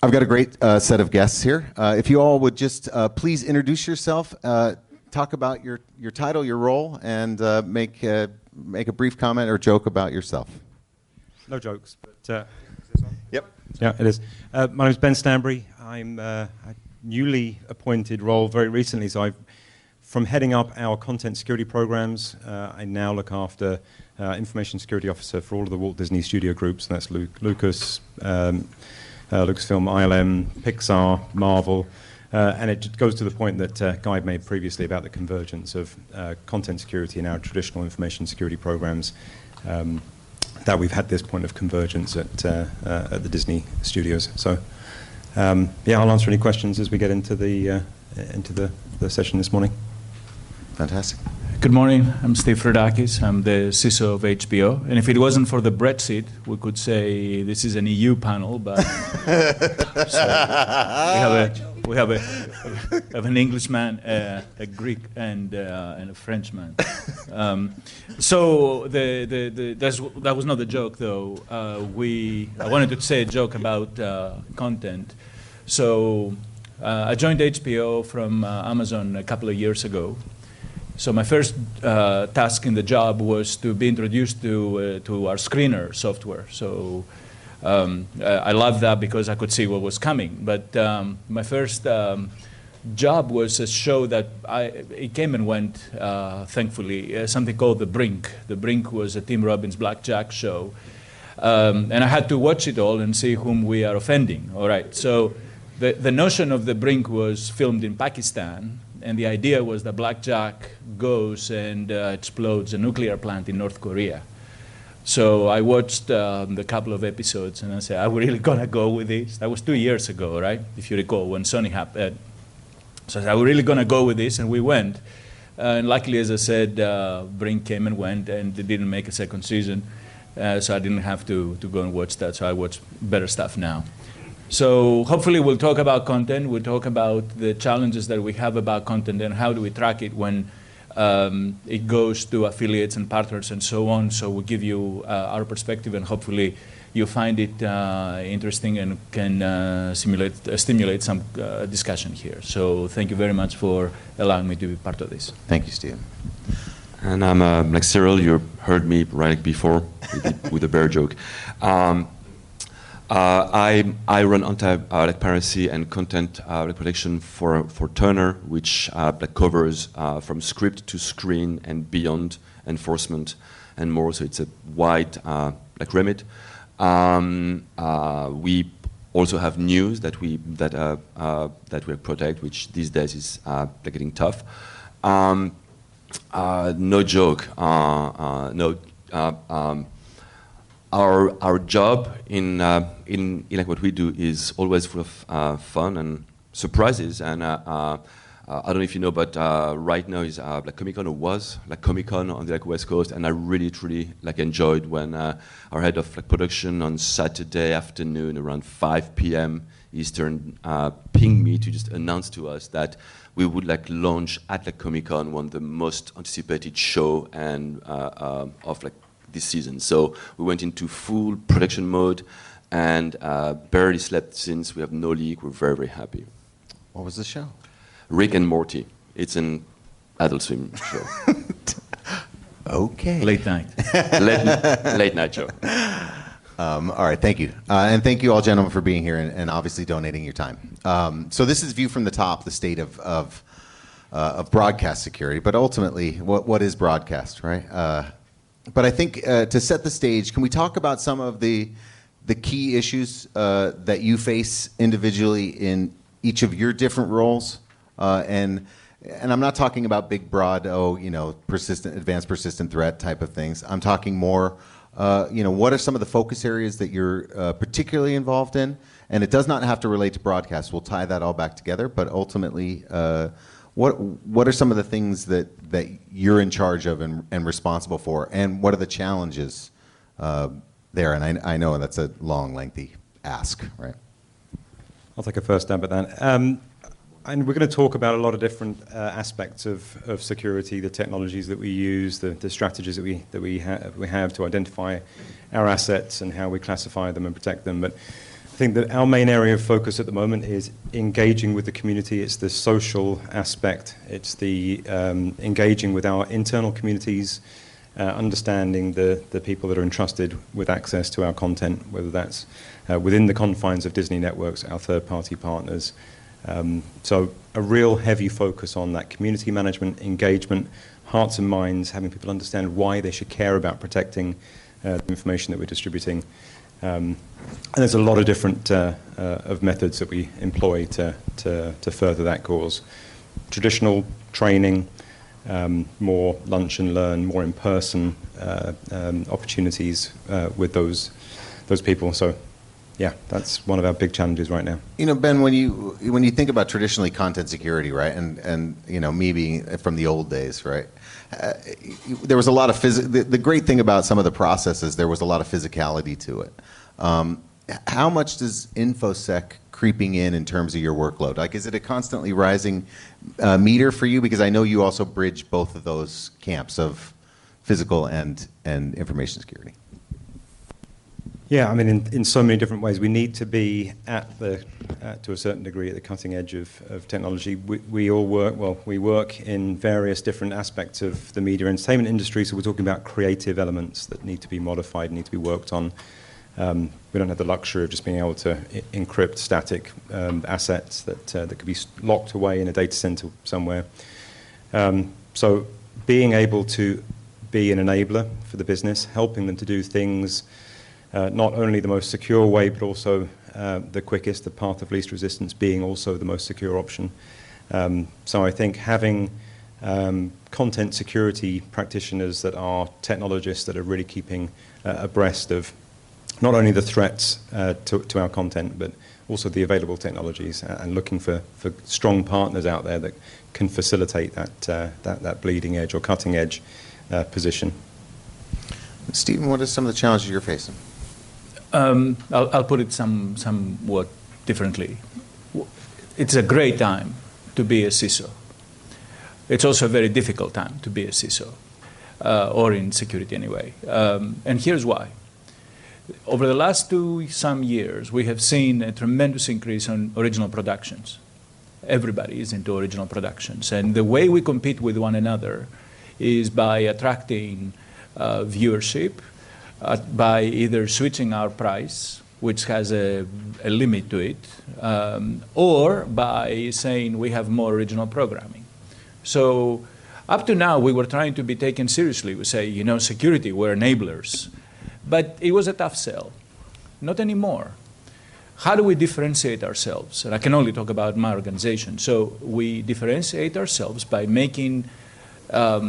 I've got a great set of guests here. If you all would just please introduce yourself, talk about your title, your role, and make a brief comment or joke about yourself. No jokes, but... Yep. Yeah, it is. My name is Ben Stanbury. I'm a newly appointed role very recently, so from heading up our content security programs, I now look after information security officer for all of the Walt Disney Studio groups, and that's Lucas, Lucasfilm, ILM, Pixar, Marvel, and it just goes to the point that Guy made previously about the convergence of content security in our traditional information security programs, that we've had this point of convergence at the Disney studios. So, yeah, I'll answer any questions as we get into the session this morning. Fantastic. Good morning. I'm Steve Fredakis. I'm the CISO of HBO. And if it wasn't for the Brexit, we could say this is an EU panel, but we have an Englishman, a Greek, and a Frenchman. So that was not the joke, though. I wanted to say a joke about content. So I joined HBO from Amazon a couple of years ago. So my first task in the job was to be introduced to our screener software. So I loved that because I could see what was coming. But my first job was a show that it came and went, thankfully, something called The Brink. The Brink was a Tim Robbins blackjack show. And I had to watch it all and see whom we are offending. All right. So the notion of The Brink was filmed in Pakistan. And the idea was that blackjack goes and explodes a nuclear plant in North Korea. So I watched the couple of episodes and I said, are we really going to go with this? That was 2 years ago, right? If you recall, when Sony happened. So I said, are we really going to go with this? And we went. And luckily, as I said, Brink came and went, and they didn't make a second season. So I didn't have to go and watch that. So I watch better stuff now. So hopefully we'll talk about content. We'll talk about the challenges that we have about content and how do we track it when it goes to affiliates and partners and so on. So we'll give you our perspective, and hopefully you find it interesting and can stimulate some discussion here. So thank you very much for allowing me to be part of this. Thank you, Steve. And I'm like Cyril. You heard me right before with the bear joke. I run anti-piracy and content protection for Turner, which covers from script to screen and beyond enforcement and more. So it's a wide remit. We also have news that we protect, which these days is getting tough. No joke. Our job in like what we do is always full of fun and surprises. And I don't know if you know, but right now is like Comic-Con, or was like Comic-Con on the West Coast, and I really truly enjoyed when our head of production on Saturday afternoon around 5 p.m. Eastern pinged me to just announce to us that we would launch at Comic-Con, one of the most anticipated show and of this season. So we went into full production mode and barely slept since. We have no leak. We're very, very happy. What was the show? Rick and Morty. It's an Adult Swim show. Okay. Late night. late night show. All right, thank you. And thank you all, gentlemen, for being here and obviously donating your time. So this is View from the Top, the state of broadcast security. But ultimately, what is broadcast, right? But I think to set the stage, can we talk about some of the key issues that you face individually in each of your different roles? And I'm not talking about big, broad, advanced persistent threat type of things. I'm talking more, what are some of the focus areas that you're particularly involved in? And it does not have to relate to broadcast. We'll tie that all back together. But ultimately, what are some of the things that you're in charge of and responsible for, and what are the challenges there? And I know that's a long, lengthy ask, right? I'll take a first stab at that. And we're going to talk about a lot of different aspects of security, the technologies that we use, the strategies that we have to identify our assets and how we classify them and protect them. But I think that our main area of focus at the moment is engaging with the community. It's the social aspect. It's the engaging with our internal communities, understanding the people that are entrusted with access to our content, whether that's within the confines of Disney Networks, our third-party partners. So a real heavy focus on that community management, engagement, hearts and minds, having people understand why they should care about protecting the information that we're distributing. And there's a lot of different of methods that we employ to further that cause. Traditional training, more lunch and learn, more in-person opportunities with those people. So, yeah, that's one of our big challenges right now. You know, Ben, when you think about traditionally content security, right, and you know, me being from the old days, right, there was a lot of the great thing about some of the processes, there was a lot of physicality to it. How much does InfoSec creeping in terms of your workload? Like, is it a constantly rising meter for you? Because I know you also bridge both of those camps of physical and information security. Yeah, I mean, in so many different ways. We need to be to a certain degree, at the cutting edge of technology. We all work in various different aspects of the media entertainment industry, so we're talking about creative elements that need to be modified, need to be worked on. We don't have the luxury of just being able to encrypt static assets that could be locked away in a data center somewhere. So being able to be an enabler for the business, helping them to do things not only the most secure way, but also the quickest, the path of least resistance being also the most secure option. So I think having content security practitioners that are technologists that are really keeping abreast of not only the threats to our content, but also the available technologies, and looking for strong partners out there that can facilitate that bleeding edge or cutting edge position. Stephen, what are some of the challenges you're facing? I'll put it somewhat differently. It's a great time to be a CISO. It's also a very difficult time to be a CISO, or in security anyway. And here's why. Over the last some years, we have seen a tremendous increase on original productions. Everybody is into original productions. And the way we compete with one another is by attracting viewership, by either switching our price, which has a limit to it, or by saying we have more original programming. So up to now, we were trying to be taken seriously. We say, you know, security, we're enablers. But it was a tough sell. Not anymore. How do we differentiate ourselves? And I can only talk about my organization. So we differentiate ourselves by making our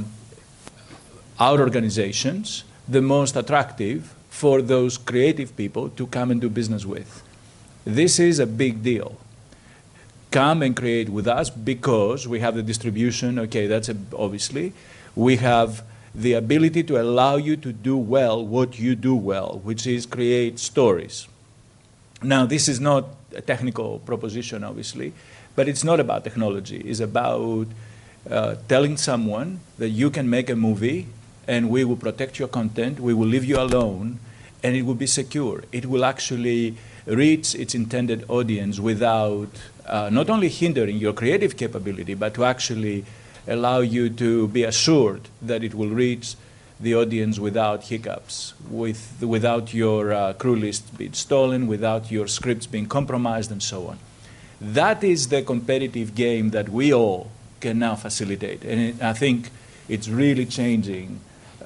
organizations the most attractive for those creative people to come and do business with. This is a big deal. Come and create with us because we have the distribution. Okay, that's obviously. We have the ability to allow you to do well what you do well, which is create stories. Now, this is not a technical proposition, obviously, but it's not about technology. It's about telling someone that you can make a movie and we will protect your content, we will leave you alone, and it will be secure. It will actually reach its intended audience without not only hindering your creative capability, but to actually allow you to be assured that it will reach the audience without hiccups, without your crew list being stolen, without your scripts being compromised, and so on. That is the competitive game that we all can now facilitate. And I think it's really changing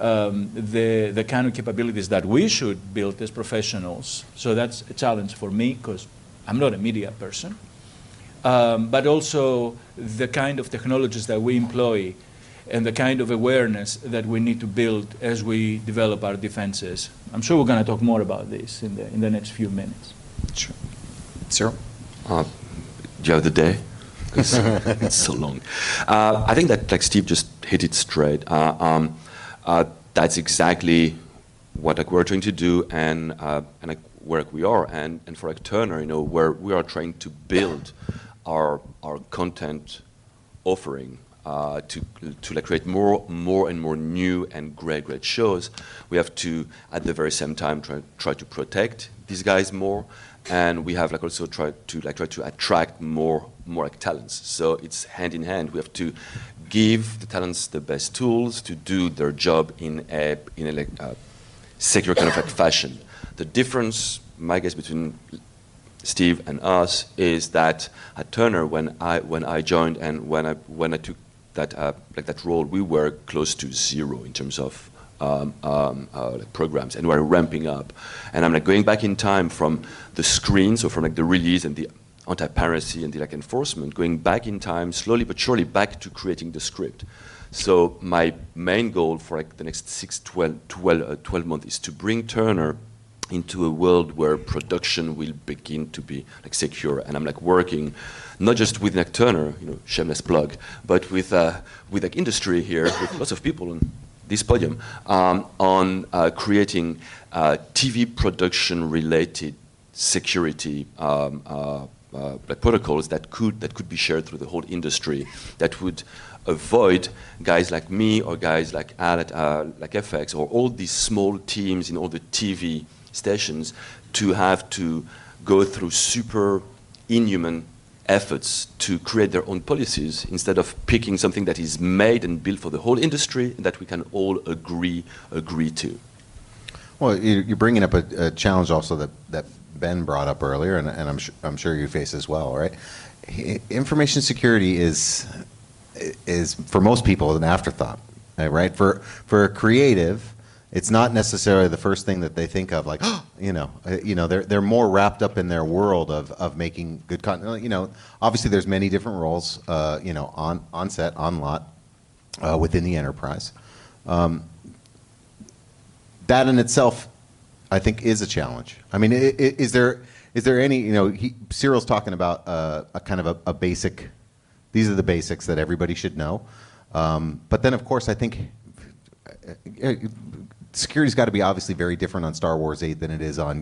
the kind of capabilities that we should build as professionals. So that's a challenge for me because I'm not a media person. But also the kind of technologies that we employ and the kind of awareness that we need to build as we develop our defenses. I'm sure we're going to talk more about this in the next few minutes. Sure. Cyril? Do you have the day? Because it's so long. I think that, like Steve just hit it straight. That's exactly what we're trying to do, and where we are, and for Turner, you know, where we are trying to build our content offering to like create more and more new and great shows. We have to, at the very same time, try to protect these guys more and we have like also try to attract more like talents. So it's hand in hand. We have to give the talents the best tools to do their job in a secure kind of like fashion. The difference, my guess, between Steve and us is that at Turner, when I joined and when I took that role, we were close to zero in terms of like programs, and we're ramping up. And I'm like going back in time from the screen, so from like the release and the anti-piracy and the like enforcement, going back in time slowly but surely back to creating the script. So my main goal for like the next 12 months is to bring Turner into a world where production will begin to be like secure. And I'm like working not just with like Turner, shameless plug, but with like industry here, with lots of people on this podium, on creating TV production related security like protocols that could be shared through the whole industry, that would avoid guys like me or guys like Al at like FX or all these small teams in all the TV stations to have to go through super inhuman efforts to create their own policies instead of picking something that is made and built for the whole industry and that we can all agree to. Well, you're bringing up a challenge also that Ben brought up earlier, and I'm sure you face as well, right? Information security is for most people an afterthought, right? For a creative, it's not necessarily the first thing that they think of, like, they're more wrapped up in their world of making good content. Obviously there's many different roles, on set, on lot, within the enterprise. That in itself, I think, is a challenge. I mean, is there any, Cyril's talking about a kind of a basic, these are the basics that everybody should know. But then, of course, I think security's got to be obviously very different on Star Wars 8 than it is on,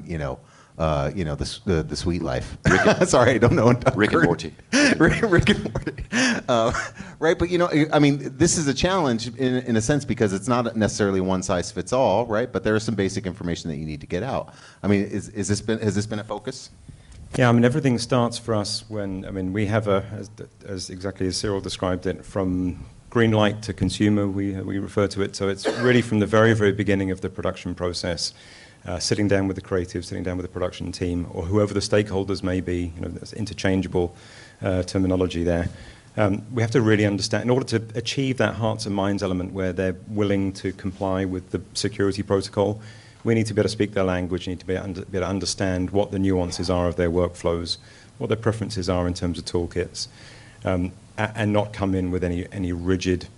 the Sweet Life. Sorry, I don't know. Rick and Morty. Rick and Morty. Right, but this is a challenge in a sense because it's not necessarily one size fits all, right? But there is some basic information that you need to get out. I mean, has this been a focus? Yeah, everything starts for us when, we have as exactly as Cyril described it, from green light to consumer, we refer to it. So it's really from the very, very beginning of the production process, sitting down with the creative, sitting down with the production team, or whoever the stakeholders may be, there's interchangeable terminology there. We have to really understand, in order to achieve that hearts and minds element where they're willing to comply with the security protocol, we need to be able to speak their language, we need to be able to understand what the nuances are of their workflows, what their preferences are in terms of toolkits, and not come in with any rigid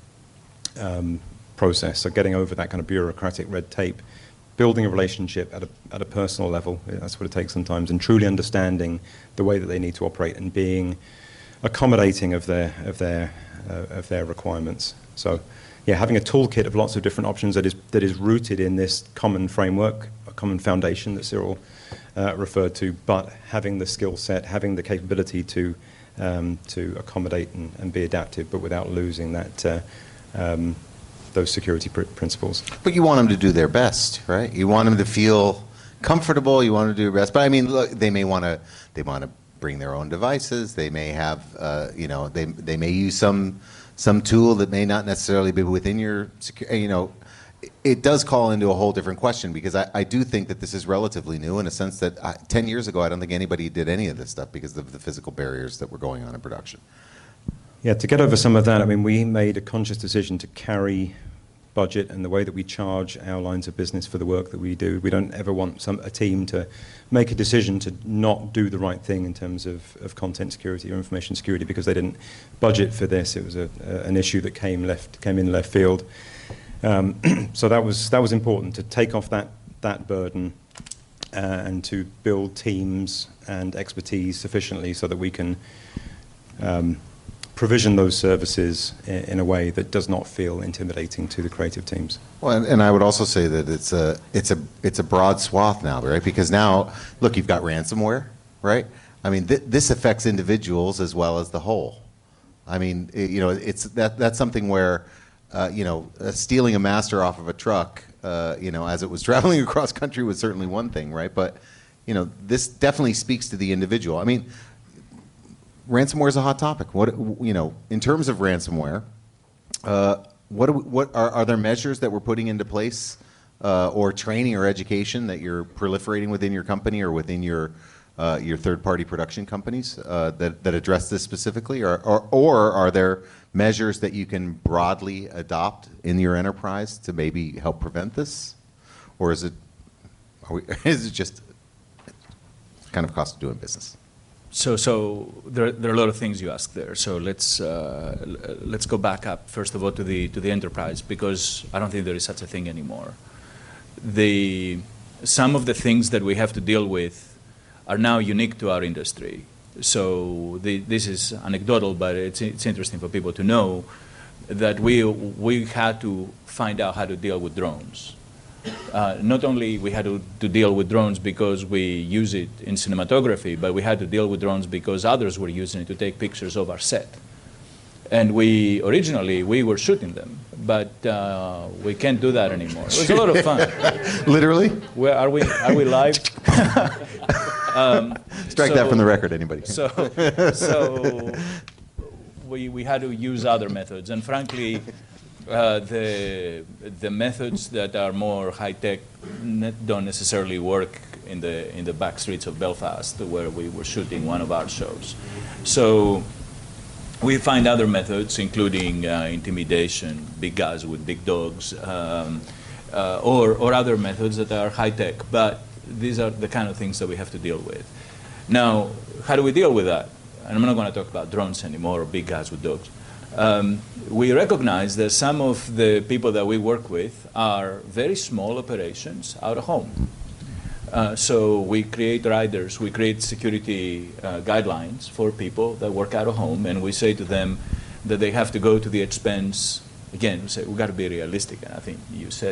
process. So getting over that kind of bureaucratic red tape, building a relationship at a personal level, that's what it takes sometimes, and truly understanding the way that they need to operate and being accommodating of their requirements. So, yeah, having a toolkit of lots of different options that is rooted in this common framework, a common foundation that Cyril referred to, but having the skill set, having the capability to accommodate and be adaptive, but without losing that those security principles. But you want them to do their best, right? You want them to feel comfortable. You want them to do their best. But I mean, look, they want to bring their own devices. They may have, they may use some tool that may not necessarily be within your security. It does call into a whole different question because I do think that this is relatively new in a sense that 10 years ago I don't think anybody did any of this stuff because of the physical barriers that were going on in production. Yeah, to get over some of that, we made a conscious decision to carry budget and the way that we charge our lines of business for the work that we do. We don't ever want a team to make a decision to not do the right thing in terms of content security or information security because they didn't budget for this. It was an issue that came in left field. So that was important to take off that burden and to build teams and expertise sufficiently so that we can provision those services in a way that does not feel intimidating to the creative teams. Well, and I would also say that it's a broad swath now, right? Because now, look, you've got ransomware, right? I mean, this affects individuals as well as the whole. I mean, that's something where. Stealing a master off of a truck, as it was traveling across country was certainly one thing, right? But, this definitely speaks to the individual. I mean, ransomware is a hot topic. What, in terms of ransomware, what are there measures that we're putting into place, or training or education that you're proliferating within your company or within your third-party production companies that address this specifically, or are there measures that you can broadly adopt in your enterprise to maybe help prevent this, or is it just kind of cost of doing business? So there are a lot of things you asked there. So let's go back up first of all to the enterprise, because I don't think there is such a thing anymore. Some of the things that we have to deal with are now unique to our industry. So this is anecdotal, but it's interesting for people to know that we had to find out how to deal with drones. Not only we had to deal with drones because we use it in cinematography, but we had to deal with drones because others were using it to take pictures of our set. And originally we were shooting them, but we can't do that anymore. It was a lot of fun. Literally? Where are we live? Strike that from the record, anybody. So we had to use other methods, and frankly, the methods that are more high tech don't necessarily work in the back streets of Belfast, where we were shooting one of our shows. So we find other methods, including intimidation, big guys with big dogs, or other methods that are high tech. But these are the kind of things that we have to deal with. Now, how do we deal with that? And I'm not going to talk about drones anymore or big guys with dogs. We recognize that some of the people that we work with are very small operations out of home. So we create riders, we create security guidelines for people that work out of home, and we say to them that they have to go to the expense. Again, we say we've got to be realistic, and I think you said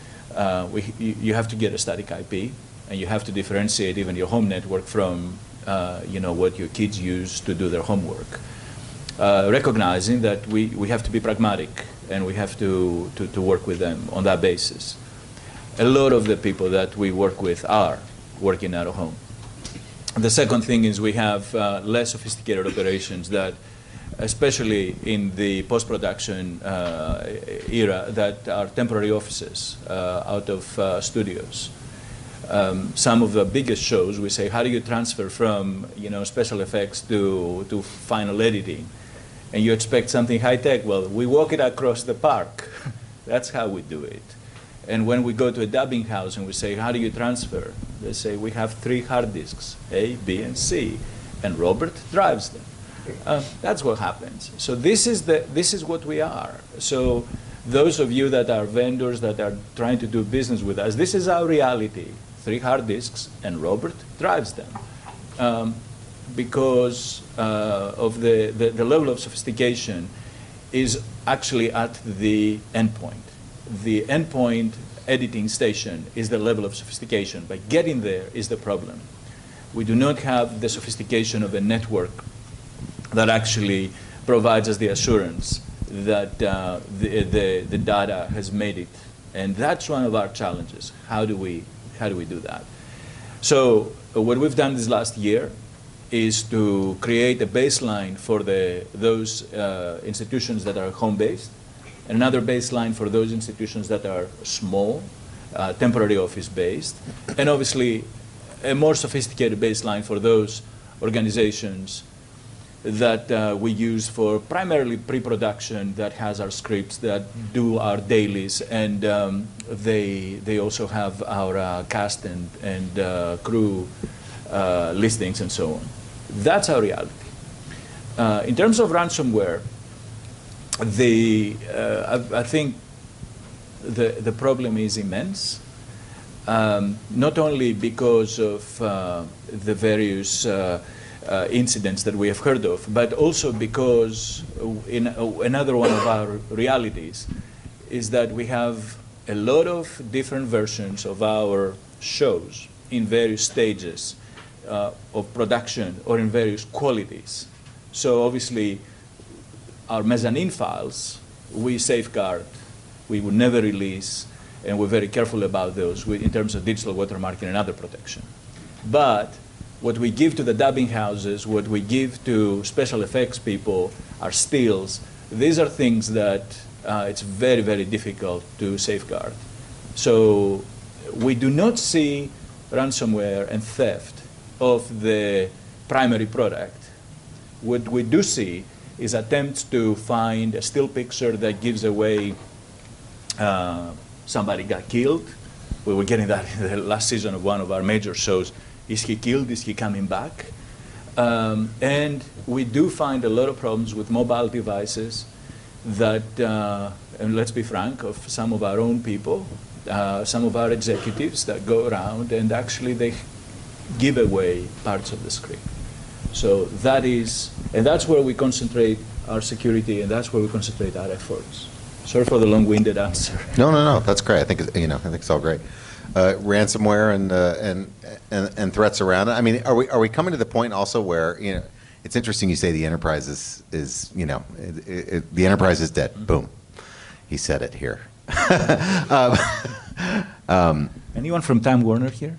it. You have to get a static IP, and you have to differentiate even your home network from what your kids use to do their homework. Recognizing that we have to be pragmatic, and we have to work with them on that basis. A lot of the people that we work with are working out of home. The second thing is we have less sophisticated operations that, especially in the post-production era, that are temporary offices out of studios. Some of the biggest shows, we say, how do you transfer from special effects to final editing? And you expect something high-tech. Well, we walk it across the park. That's how we do it. And when we go to a dubbing house and we say, how do you transfer? They say, we have 3 hard disks, A, B, and C, and Robert drives them. That's what happens. So this is what we are. So those of you that are vendors that are trying to do business with us, this is our reality. 3 hard disks, and Robert drives them. Because of the level of sophistication is actually at the endpoint. The endpoint editing station is the level of sophistication, but getting there is the problem. We do not have the sophistication of a network that actually provides us the assurance that the data has made it. And that's one of our challenges. How do we do that? So what we've done this last year is to create a baseline for those institutions that are home-based, another baseline for those institutions that are small, temporary office-based, and obviously a more sophisticated baseline for those organizations that we use for primarily pre-production, that has our scripts, that do our dailies, and they also have our cast and crew listings and so on. That's our reality. In terms of ransomware, I think the problem is immense, not only because of the various incidents that we have heard of, but also because in another one of our realities is that we have a lot of different versions of our shows in various stages of production or in various qualities. So obviously our mezzanine files we safeguard, we would never release, and we're very careful about those in terms of digital watermarking and other protection. But what we give to the dubbing houses, what we give to special effects people are stills. These are things that it's very, very difficult to safeguard. So we do not see ransomware and theft of the primary product. What we do see is attempts to find a still picture that gives away somebody got killed. We were getting that in the last season of one of our major shows. Is he killed? Is he coming back? And we do find a lot of problems with mobile devices that, and let's be frank, of some of our own people, some of our executives that go around and actually they give away parts of the screen. So that is, and that's where we concentrate our security, and that's where we concentrate our efforts. Sorry for the long-winded answer. No, that's great. I think I think it's all great. Ransomware and threats around it. I mean, are we coming to the point also where it's interesting you say the enterprise is the enterprise is dead. Boom, he said it here. Anyone from Time Warner here?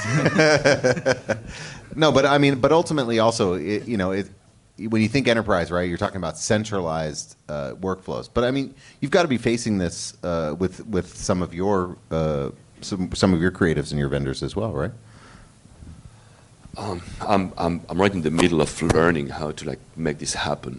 No, but I mean, but ultimately also, when you think enterprise, right, you're talking about centralized workflows. But I mean, you've got to be facing this with some of your some of your creatives and your vendors as well, right? I'm right in the middle of learning how to make this happen,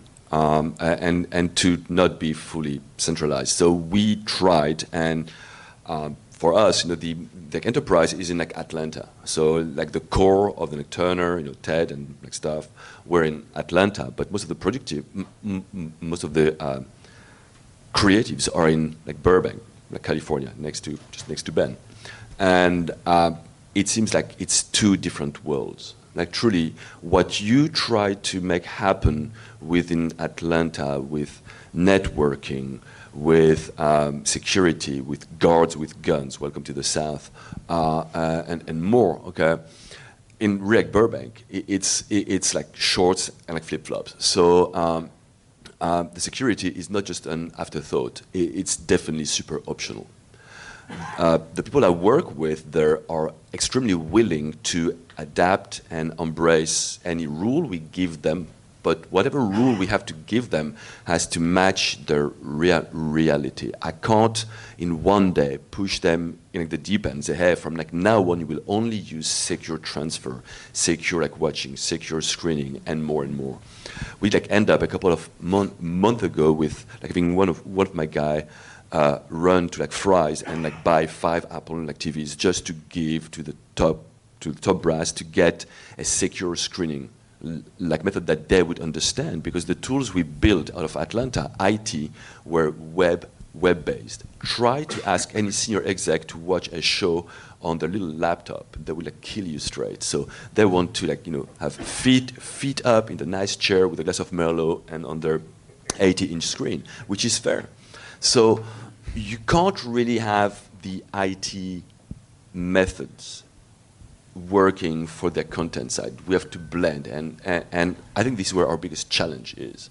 and to not be fully centralized. So we tried, and for us, the enterprise is in Atlanta. So the core of the Turner, Ted and stuff, we're in Atlanta. But most of the most of the creatives are in Burbank, California, just next to Ben, and it seems like it's two different worlds. Truly, what you try to make happen within Atlanta with networking, with security, with guards with guns, welcome to the South, and more, okay? In React Burbank, it's like shorts and flip-flops. So the security is not just an afterthought, it's definitely super optional. The people I work with there are extremely willing to adapt and embrace any rule we give them, but whatever rule we have to give them has to match their reality. I can't in one day push them in the deep end and say, hey, from now on you will only use secure transfer, secure watching, secure screening, and more and more. We end up a couple of months ago with having one of my guy run to Fry's and buy 5 Apple TVs just to give to the top brass to get a secure screening method that they would understand, because the tools we built out of Atlanta IT were web-based. Try to ask any senior exec to watch a show on their little laptop, they will kill you straight. So they want to have feet up in the nice chair with a glass of Merlot and on their 80-inch screen, which is fair. So you can't really have the IT methods working for the content side. We have to blend, and I think this is where our biggest challenge is.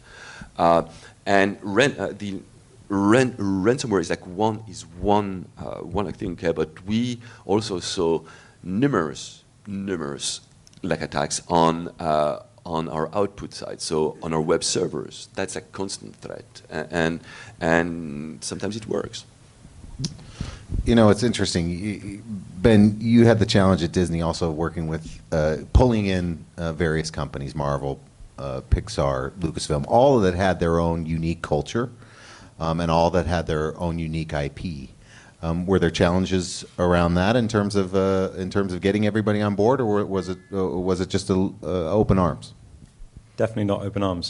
And the ransomware is one thing, okay, but we also saw numerous attacks on our output side, so on our web servers. That's a constant threat, and sometimes it works. It's interesting. Ben, you had the challenge at Disney also working with pulling in various companies, Marvel, Pixar, Lucasfilm, all that had their own unique culture and all that had their own unique IP. Were there challenges around that in terms of getting everybody on board, or was it just open arms? Definitely not open arms.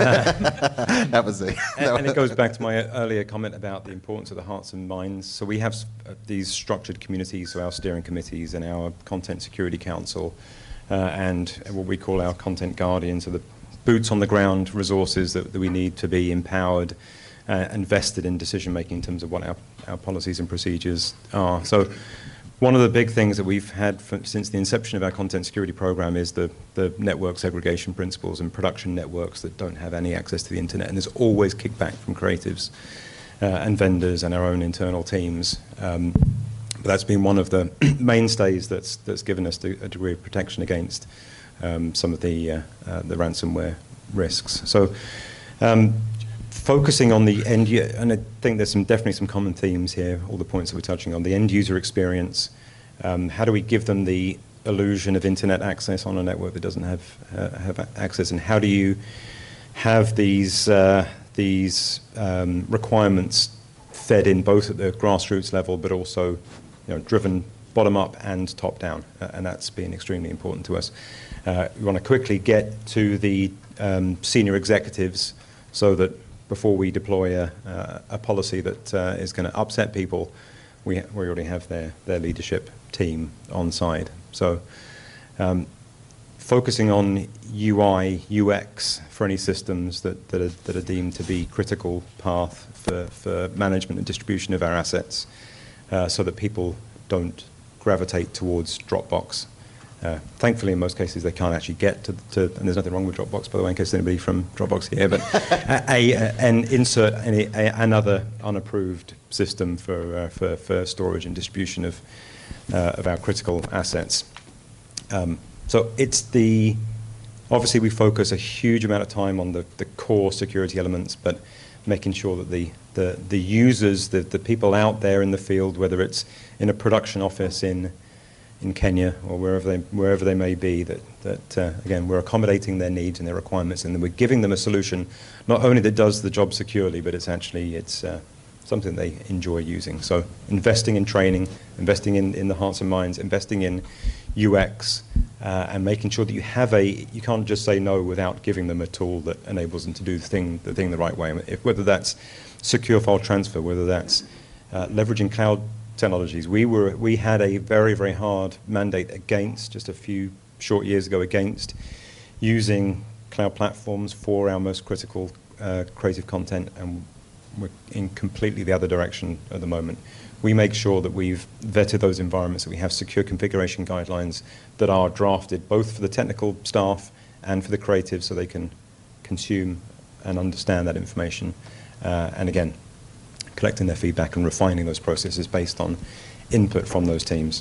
That was it. And it goes back to my earlier comment about the importance of the hearts and minds. So we have these structured communities, so our steering committees and our Content Security Council, and what we call our content guardians, so the boots on the ground resources that we need to be empowered and vested in decision making in terms of what our policies and procedures are. So one of the big things that we've had since the inception of our content security program is the network segregation principles and production networks that don't have any access to the internet. And there's always kickback from creatives and vendors and our own internal teams. But that's been one of the mainstays that's given us a degree of protection against some of the ransomware risks. So focusing on the end user, and I think there's definitely some common themes here, all the points that we're touching on, the end user experience. How do we give them the illusion of internet access on a network that doesn't have access, and how do you have these requirements fed in both at the grassroots level, but also driven bottom up and top down, and that's been extremely important to us. We want to quickly get to the senior executives so that before we deploy a policy that is going to upset people, we already have their leadership team on side. So focusing on UI, UX for any systems that are deemed to be critical path for management and distribution of our assets, so that people don't gravitate towards Dropbox. Thankfully, in most cases, they can't actually get to and there's nothing wrong with Dropbox, by the way, in case anybody from Dropbox here, but and insert another unapproved system for storage and distribution of our critical assets. So obviously we focus a huge amount of time on the core security elements, but making sure that the users, the people out there in the field, whether it's in a production office in Kenya or wherever they may be, that again, we're accommodating their needs and their requirements, and then we're giving them a solution not only that does the job securely, but it's something they enjoy using. So investing in training, investing in the hearts and minds, investing in UX, and making sure that you can't just say no without giving them a tool that enables them to do the thing the right way. Whether that's secure file transfer, whether that's leveraging cloud technologies. We had a very, very hard mandate against, just a few short years ago, against using cloud platforms for our most critical creative content, and we're in completely the other direction at the moment. We make sure that we've vetted those environments, that we have secure configuration guidelines that are drafted both for the technical staff and for the creatives, so they can consume and understand that information. And again, collecting their feedback and refining those processes based on input from those teams.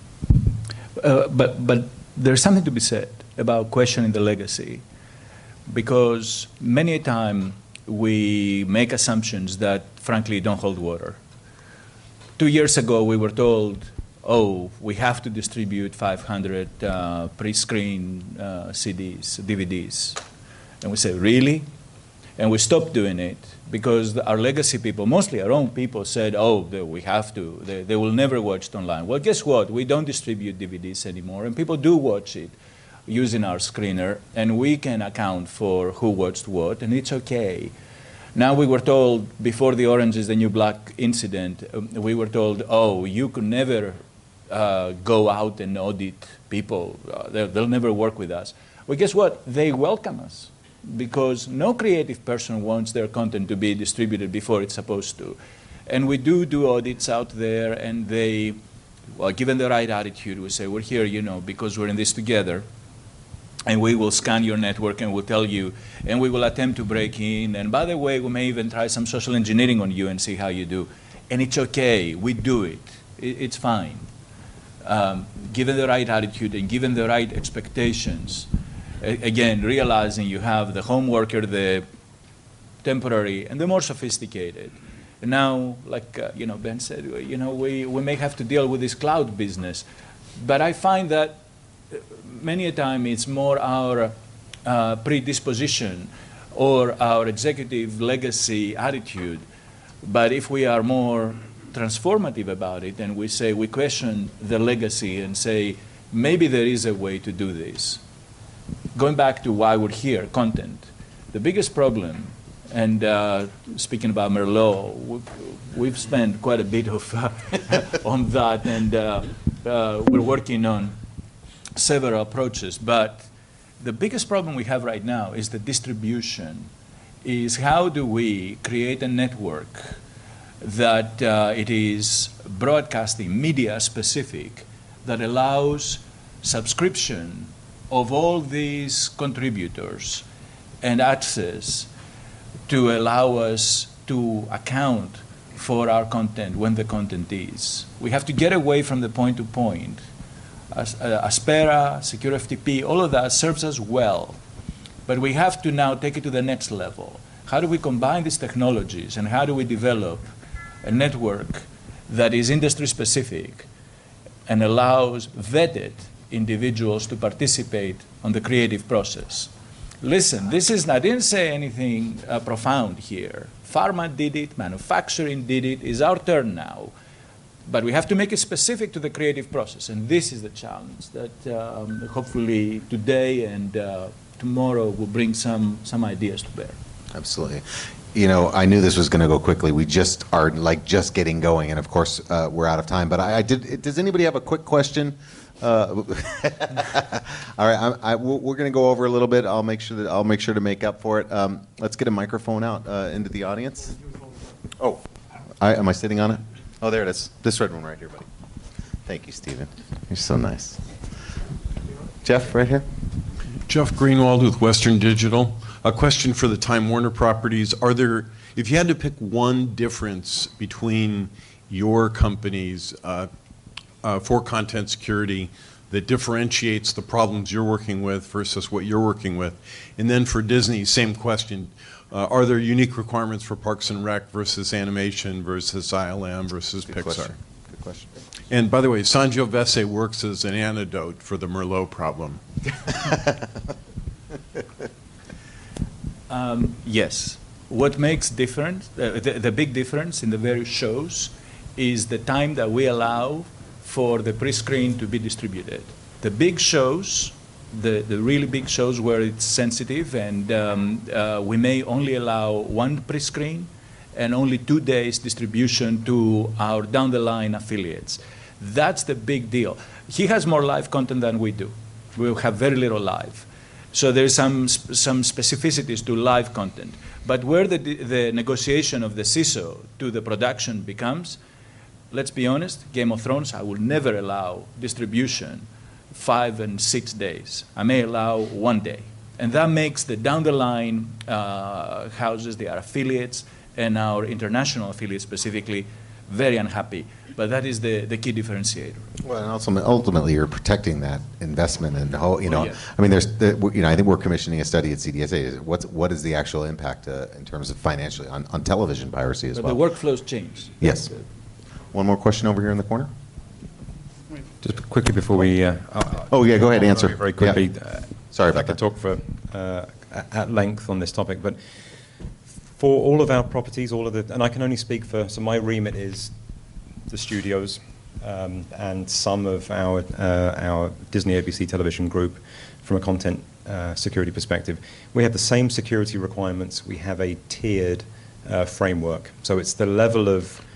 But there's something to be said about questioning the legacy, because many a time we make assumptions that frankly don't hold water. 2 years ago we were told, oh, we have to distribute 500 pre-screen CDs, DVDs. And we said, really? And we stopped doing it because our legacy people, mostly our own people, said, oh, we have to. They will never watch it online. Well, guess what? We don't distribute DVDs anymore, and people do watch it using our screener, and we can account for who watched what, and it's okay. Now we were told, before the Orange is the New Black incident, we were told, oh, you could never go out and audit people. They'll never work with us. Well, guess what? They welcome us, because no creative person wants their content to be distributed before it's supposed to. And we do audits out there, and they, well, given the right attitude, we say, we're here, because we're in this together, and we will scan your network and we'll tell you, and we will attempt to break in, and by the way, we may even try some social engineering on you and see how you do. And it's okay, we do it. It's fine. Given the right attitude and given the right expectations, again, realizing you have the home worker, the temporary, and the more sophisticated. And now, like Ben said, we may have to deal with this cloud business. But I find that many a time it's more our predisposition or our executive legacy attitude. But if we are more transformative about it and we question the legacy and say, maybe there is a way to do this. Going back to why we're here, content. The biggest problem, and speaking about Merlot, we've spent quite a bit of on that, and we're working on several approaches. But the biggest problem we have right now is the distribution. Is how do we create a network that it is broadcasting, media specific, that allows subscription of all these contributors and access to allow us to account for our content when the content is. We have to get away from the point-to-point. Aspera, Secure FTP, all of that serves us well. But we have to now take it to the next level. How do we combine these technologies, and how do we develop a network that is industry-specific and allows vetted individuals to participate on the creative process? Listen, I didn't say anything profound here. Pharma did it, manufacturing did it, it's our turn now. But we have to make it specific to the creative process, and this is the challenge that hopefully today and tomorrow will bring some ideas to bear. Absolutely. You know, I knew this was going to go quickly. We just are just getting going, and of course we're out of time. But does anybody have a quick question? All right, we're going to go over a little bit. I'll make sure to make up for it. Let's get a microphone out into the audience. Oh, am I sitting on it? Oh, there it is. This red one right here, buddy. Thank you, Stephen. You're so nice. Jeff, right here. Jeff Greenwald with Western Digital. A question for the Time Warner properties. If you had to pick one difference between your companies for content security that differentiates the problems you're working with versus what you're working with, and then for Disney, same question. Are there unique requirements for Parks and Rec versus animation versus ILM versus Pixar? Good question. And by the way, Sangiovese works as an antidote for the Merlot problem. Yes. What makes different, the big difference in the various shows is the time that we allow for the pre-screen to be distributed. The big shows, the really big shows where it's sensitive, and we may only allow one pre-screen and only 2 days distribution to our down-the-line affiliates. That's the big deal. He has more live content than we do. We have very little live. So there's some specificities to live content. But where the negotiation of the CISO to the production becomes, let's be honest, Game of Thrones, I will never allow distribution 5 and 6 days. I may allow 1 day. And that makes the down-the-line houses, our affiliates, and our international affiliates specifically, very unhappy. But that is the key differentiator. Well, and ultimately, you're protecting that investment, and the whole. Yeah. I mean, I think we're commissioning a study at CDSA. What is the actual impact in terms of financially on television piracy as but well? the workflows change. Yes. One more question over here in the corner. Just quickly before we... Oh, yeah, go ahead, answer. Very quickly. Yeah. Sorry about I could that. talk for at length on this topic, but for all of our properties, and I can only speak for, so my remit is the studios and some of our Disney ABC television group from a content security perspective. We have the same security requirements. We have a tiered framework. So it's the level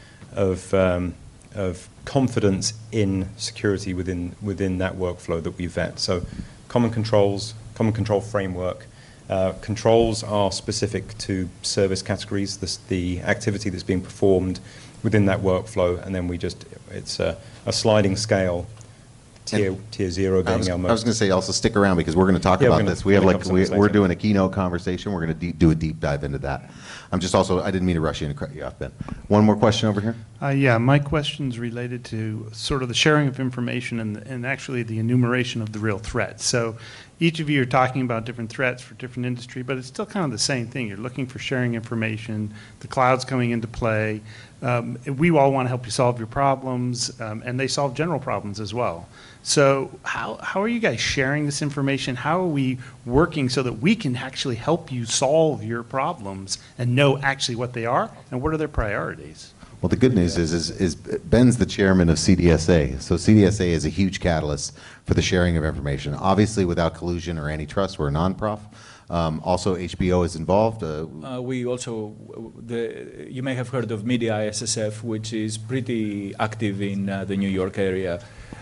of confidence in security within that workflow that we vet. So common control framework. Controls are specific to service categories, the activity that's being performed within that workflow, and then it's a sliding scale, tier 0 being our most. I was going to say also stick around because we're going to talk about this. We have we're doing a keynote conversation. We're going to do a deep dive into that. I didn't mean to rush you and cut you off, Ben. One more question over here. Yeah, my question's related to sort of the sharing of information and actually the enumeration of the real threats. So each of you are talking about different threats for different industry, but it's still kind of the same thing. You're looking for sharing information, the cloud's coming into play. We all want to help you solve your problems, and they solve general problems as well. So how are you guys sharing this information? How are we working so that we can actually help you solve your problems and know actually what they are and what are their priorities? Well, the good news is Ben's the chairman of CDSA. So CDSA is a huge catalyst for the sharing of information. Obviously, without collusion or antitrust, we're a non-prof. Also, HBO is involved. We also, you may have heard of Media ISSF, which is pretty active in the New York area.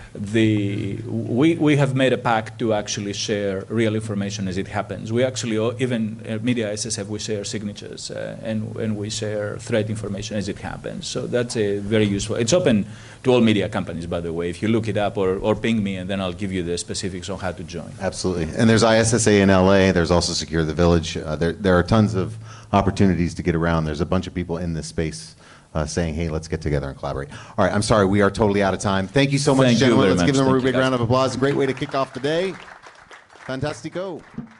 We have made a pact to actually share real information as it happens. We actually, even at Media ISSF, we share signatures and we share threat information as it happens. So that's a very useful. It's open to all media companies, by the way. If you look it up or ping me, and then I'll give you the specifics on how to join. Absolutely. And there's ISSA in LA. There's also Secure the Village. There are tons of opportunities to get around. There's a bunch of people in this space saying, hey, let's get together and collaborate. All right, I'm sorry, we are totally out of time. Thank you so much, Thank you gentlemen. very Let's give much. them a Thank you, big guys. round of applause. Great way to kick off the day. Fantastico.